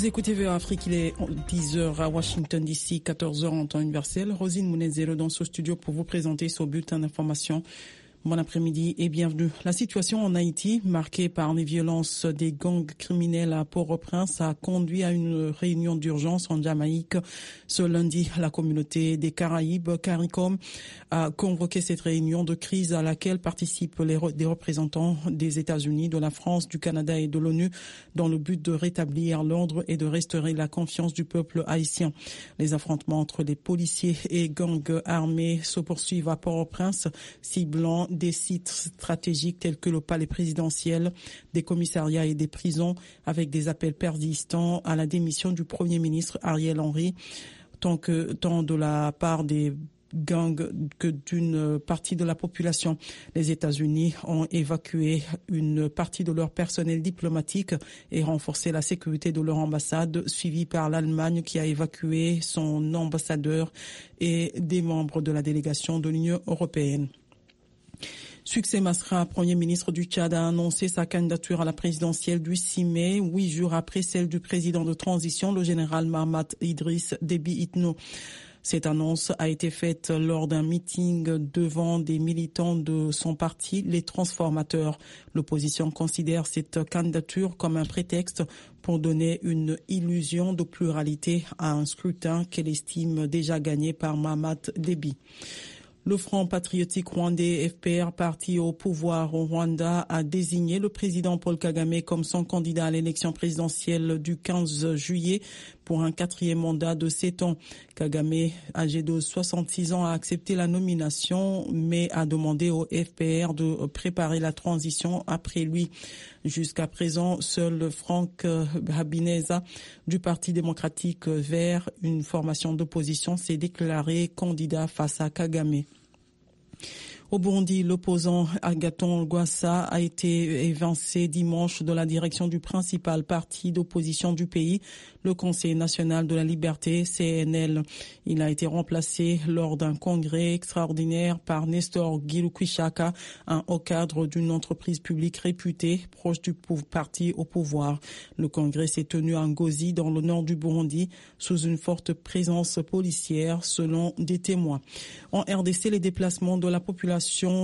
écoutez VOA Afrique, il est 10h à Washington DC, 14h en temps universel. Rosine Mounezero dans ce studio pour vous présenter ce bulletin d'information. Bon après-midi et bienvenue. La situation en Haïti, marquée par les violences des gangs criminels à Port-au-Prince, a conduit à une réunion d'urgence en Jamaïque. Ce lundi, la communauté des Caraïbes, CARICOM, a convoqué cette réunion de crise à laquelle participent des représentants des États-Unis, de la France, du Canada et de l'ONU dans le but de rétablir l'ordre et de restaurer la confiance du peuple haïtien. Les affrontements entre les policiers et gangs armés se poursuivent à Port-au-Prince, ciblant des sites stratégiques tels que le palais présidentiel, des commissariats et des prisons, avec des appels persistants à la démission du Premier ministre Ariel Henry, tant de la part des gangs que d'une partie de la population. Les États-Unis ont évacué une partie de leur personnel diplomatique et renforcé la sécurité de leur ambassade, suivi par l'Allemagne qui a évacué son ambassadeur et des membres de la délégation de l'Union européenne. Succès Masra, Premier ministre du Tchad, a annoncé sa candidature à la présidentielle du 6 mai, 8 jours après celle du président de transition, le général Mahamat Idriss Déby Itno. Cette annonce a été faite lors d'un meeting devant des militants de son parti, les Transformateurs. L'opposition considère cette candidature comme un prétexte pour donner une illusion de pluralité à un scrutin qu'elle estime déjà gagné par Mahamat Déby. Le Front patriotique rwandais FPR, parti au pouvoir au Rwanda, a désigné le président Paul Kagame comme son candidat à l'élection présidentielle du 15 juillet pour un 4e mandat de 7 ans. Kagame, âgé de 66 ans, a accepté la nomination, mais a demandé au FPR de préparer la transition après lui. Jusqu'à présent, seul Frank Habineza du Parti démocratique vert, une formation d'opposition, s'est déclaré candidat face à Kagame. Au Burundi, l'opposant Agathon Rwasa a été évincé dimanche de la direction du principal parti d'opposition du pays, le Conseil national de la liberté, CNL. Il a été remplacé lors d'un congrès extraordinaire par Nestor Girukwishaka, un haut cadre d'une entreprise publique réputée proche du parti au pouvoir. Le congrès s'est tenu à Ngozi, dans le nord du Burundi, sous une forte présence policière, selon des témoins. En RDC, les déplacements de la population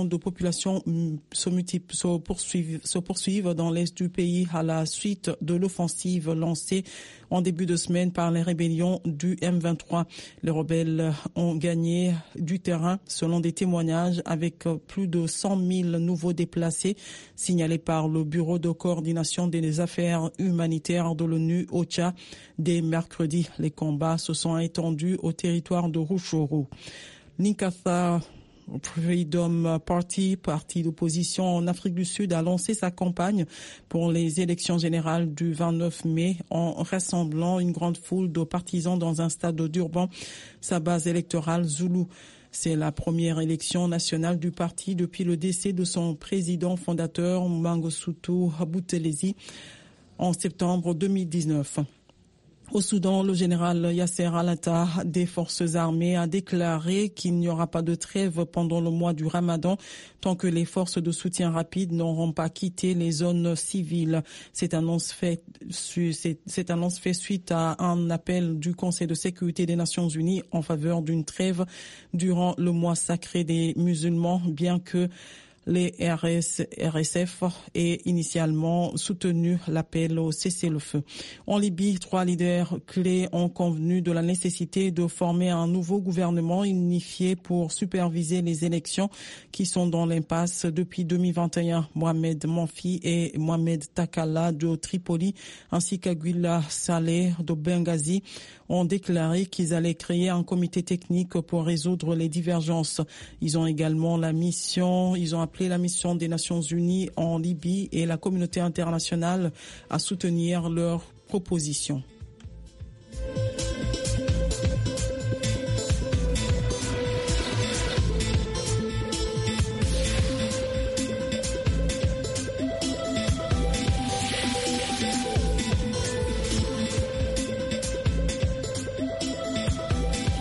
se poursuivent dans l'est du pays à la suite de l'offensive lancée en début de semaine par les rébellions du M23. Les rebelles ont gagné du terrain selon des témoignages, avec plus de 100 000 nouveaux déplacés signalés par le Bureau de coordination des affaires humanitaires de l'ONU OCHA. Dès mercredi, les combats se sont étendus au territoire de Rutshuru. Ninkatha Freedom Party, parti d'opposition en Afrique du Sud, a lancé sa campagne pour les élections générales du 29 mai en rassemblant une grande foule de partisans dans un stade de Durban, sa base électorale Zulu. C'est la première élection nationale du parti depuis le décès de son président fondateur Mangosuthu Buthelezi en septembre 2019. Au Soudan, le général Yasser Al-Attah des forces armées a déclaré qu'il n'y aura pas de trêve pendant le mois du Ramadan tant que les forces de soutien rapide n'auront pas quitté les zones civiles. Cette annonce fait suite à un appel du Conseil de sécurité des Nations Unies en faveur d'une trêve durant le mois sacré des musulmans, bien que les RSF aient initialement soutenu l'appel au cessez-le-feu. En Libye, 3 leaders clés ont convenu de la nécessité de former un nouveau gouvernement unifié pour superviser les élections qui sont dans l'impasse depuis 2021. Mohamed Manfi et Mohamed Takala de Tripoli ainsi qu'Aguila Saleh de Benghazi ont déclaré qu'ils allaient créer un comité technique pour résoudre les divergences. Ils ont appelé la mission des Nations Unies en Libye et la communauté internationale à soutenir leurs propositions.